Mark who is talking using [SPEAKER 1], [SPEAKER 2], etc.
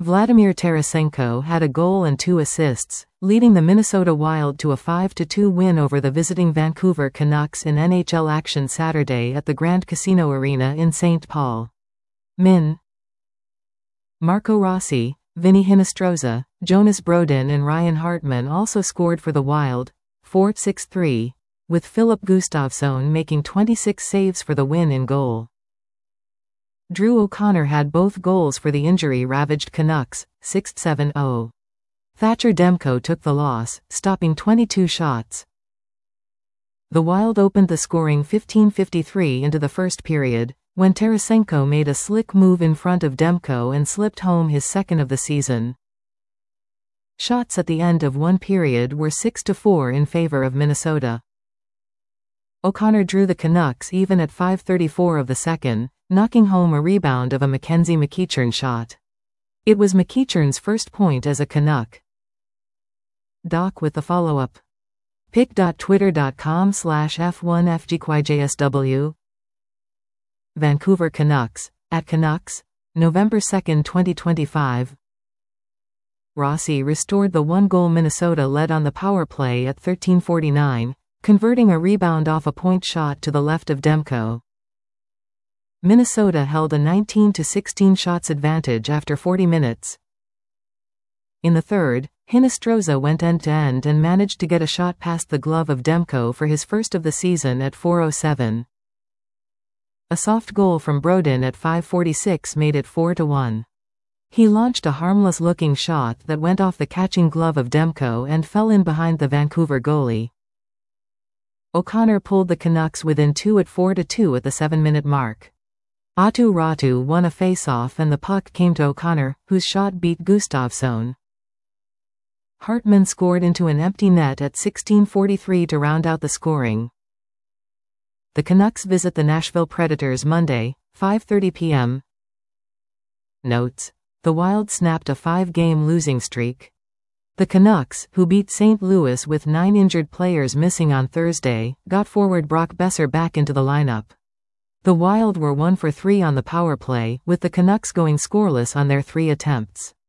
[SPEAKER 1] Vladimir Tarasenko had a goal and 2 assists, leading the Minnesota Wild to a 5-2 win over the visiting Vancouver Canucks in NHL action Saturday at the Grand Casino Arena in St. Paul. Min. Marco Rossi, Vinny Hinostroza, Jonas Brodin and Ryan Hartman also scored for the Wild, 4-6-3, with Philip Gustafsson making 26 saves for the win in goal. Drew O'Connor had both goals for the injury-ravaged Canucks, 6-7-0. Thatcher Demko took the loss, stopping 22 shots. The Wild opened the scoring 15:53 into the first period, when Tarasenko made a slick move in front of Demko and slipped home his second of the season. Shots at the end of one period were 6-4 in favor of Minnesota. O'Connor drew the Canucks even at 5:34 of the second, knocking home a rebound of a Mackenzie McEachern shot. It was McEachern's first point as a Canuck. Doc with the follow-up. pic.twitter.com/F1FGQIJSW. Vancouver Canucks, at Canucks, November 2, 2025. Rossi restored the 1-goal Minnesota led on the power play at 13:49, converting a rebound off a point shot to the left of Demko. Minnesota held a 19-16 shots advantage after 40 minutes. In the third, Hinostroza went end-to-end and managed to get a shot past the glove of Demko for his first of the season at 4:07. A soft goal from Brodin at 5:46 made it 4-1. He launched a harmless-looking shot that went off the catching glove of Demko and fell in behind the Vancouver goalie. O'Connor pulled the Canucks within 2 at 4-2 at the 7-minute mark. Aatu Räty won a face-off and the puck came to O'Connor, whose shot beat Gustafsson. Hartman scored into an empty net at 16:43 to round out the scoring. The Canucks visit the Nashville Predators Monday, 5:30 p.m. Notes: the Wild snapped a 5-game losing streak. The Canucks, who beat St. Louis with 9 injured players missing on Thursday, got forward Brock Boeser back into the lineup. The Wild were 1 for 3 on the power play, with the Canucks going scoreless on their 3 attempts.